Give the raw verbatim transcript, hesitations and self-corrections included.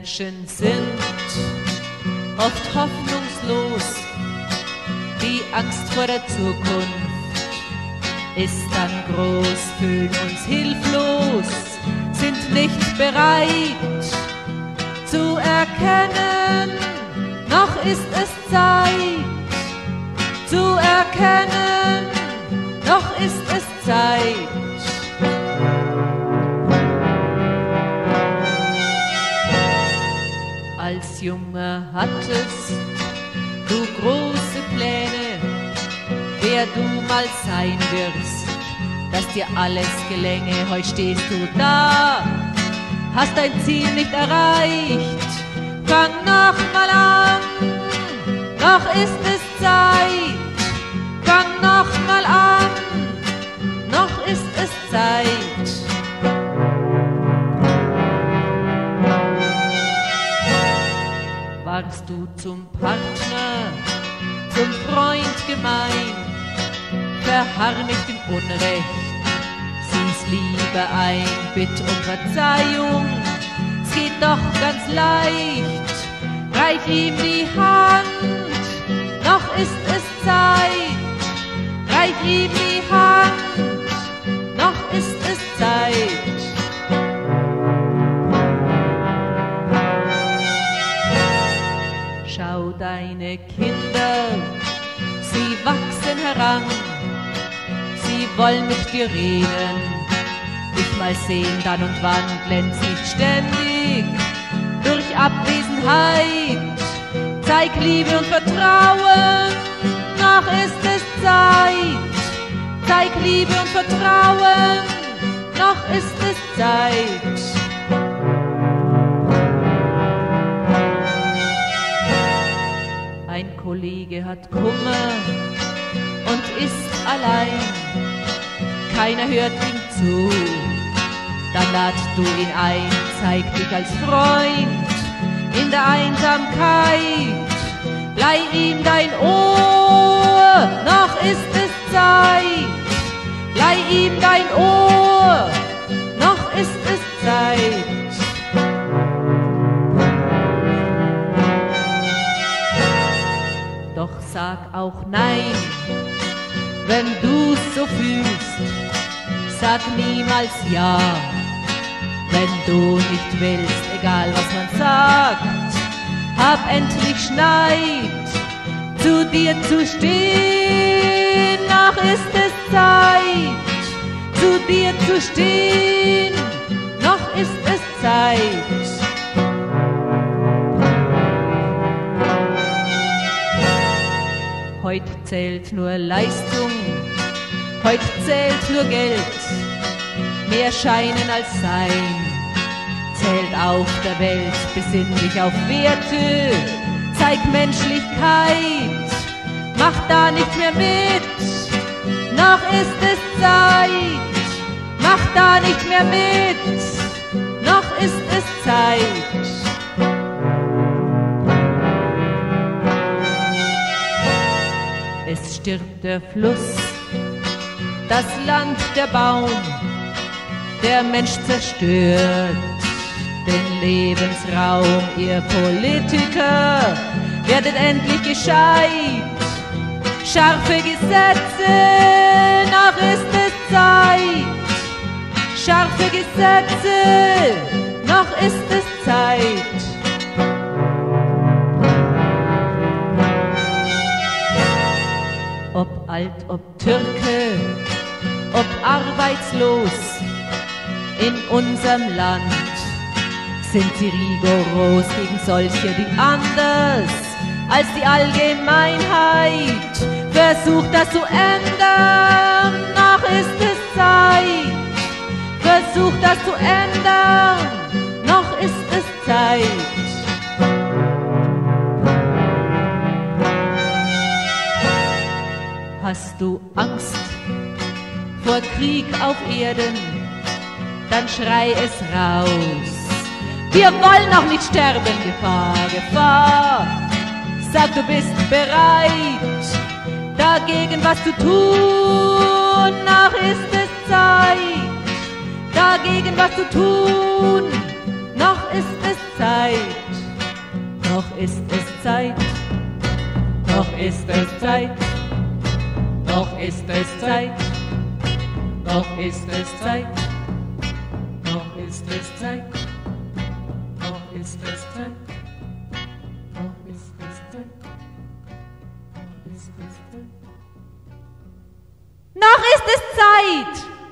Menschen sind oft hoffnungslos, die Angst vor der Zukunft ist dann groß, fühlen uns hilflos, sind nicht bereit zu erkennen, noch ist es Zeit zu erkennen, noch ist es Zeit. Als Junge hattest du große Pläne, wer du mal sein wirst, dass dir alles gelänge. Heute stehst du da, hast dein Ziel nicht erreicht. Fang noch mal an, noch ist es Zeit. Fang noch mal an, noch ist es Zeit. Warst du zum Partner, zum Freund gemein, verharr nicht im Unrecht, sieh's lieber ein, bitt um Verzeihung, es geht doch ganz leicht, reich ihm die Hand, noch ist es Zeit, reich ihm die Hand, noch ist es Zeit. Schau deine Kinder, sie wachsen heran, sie wollen mit dir reden, dich mal sehen dann und wann, glänz nicht ständig durch Abwesenheit, zeig Liebe und Vertrauen, noch ist es Zeit, zeig Liebe und Vertrauen, noch ist es Zeit. Ein Kollege hat Kummer und ist allein, keiner hört ihm zu, dann lad du ihn ein, zeig dich als Freund in der Einsamkeit, leih ihm dein Ohr, noch ist es Zeit, leih ihm dein Ohr, noch ist es Zeit. Doch sag auch nein, wenn du's so fühlst, sag niemals ja, wenn du nicht willst, egal was man sagt, hab endlich Schneid, zu dir zu stehen, noch ist es Zeit, zu dir zu stehen, noch ist es Zeit. Heut zählt nur Leistung, heut zählt nur Geld, mehr Scheinen als Sein, zählt auf der Welt, besinn dich auf Werte, zeig Menschlichkeit, mach da nicht mehr mit, noch ist es Zeit, mach da nicht mehr mit, noch ist es Zeit. Es stirbt der Fluss, das Land, der Baum, der Mensch zerstört den Lebensraum. Ihr Politiker, werdet endlich gescheit, scharfe Gesetze, noch ist es Zeit, scharfe Gesetze, noch ist es Zeit. Ob alt, ob Türke, ob arbeitslos, in unserem Land sind sie rigoros gegen solche, die anders als die Allgemeinheit versucht das zu ändern, noch ist es Zeit, versucht das zu ändern, noch ist es Zeit. Hast du Angst vor Krieg auf Erden, dann schrei es raus. Wir wollen noch nicht sterben, Gefahr, Gefahr. Sag, du bist bereit, dagegen was zu tun, noch ist es Zeit. Dagegen was zu tun, noch ist es Zeit. ist es Zeit, noch ist es Zeit, noch ist es Zeit, noch ist es Zeit, noch ist es Zeit, noch ist es Zeit, noch ist es Zeit, noch ist es Zeit. Noch ist es Zeit!